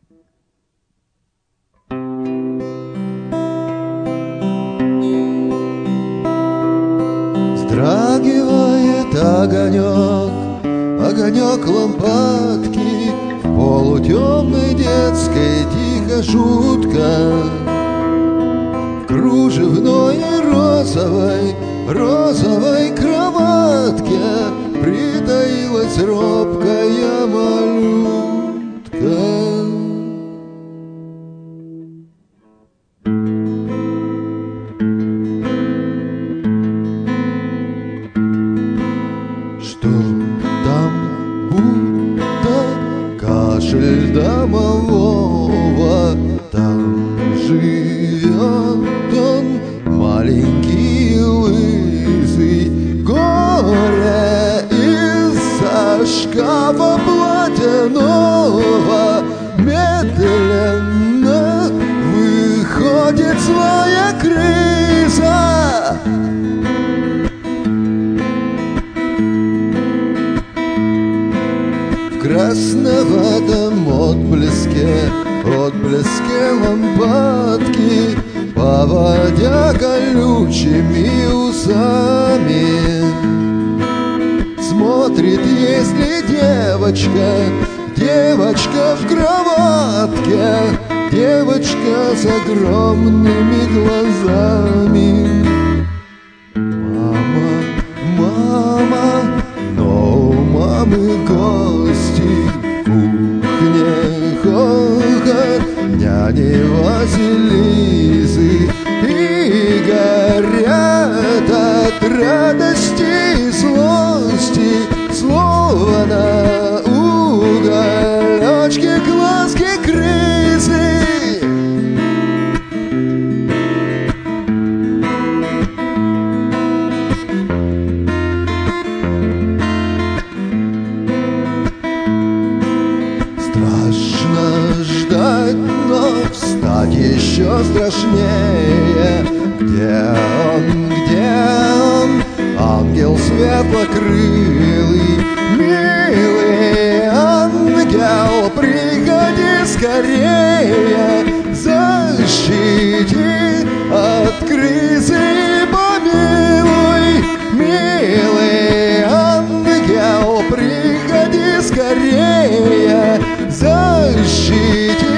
Вздрагивает огонек, огонек лампадки в полутемной детской тихо жутко. В кружевной розовой, розовой кроватке притаилась робкая малютка. Что там будто кашель домового, там живет он, маленький лысый, горе из-за шкафа платяного медленно выходит злая крыса. В красноватом отблеске лампадки, поводя колючими усами, смотрит, если девочка в кроватке, девочка с огромными глазами. Мама, мама, но у мамы гости, в кухне хохот няни Василисы, и горят от радости и злости, словно уголечки глазки крысы. Страшно ждать, но встать еще страшнее. Где он, ангел светлокрылый, милый ангел, приходи скорее, защити от крысы и помилуй. Милый ангел, приходи скорее, защити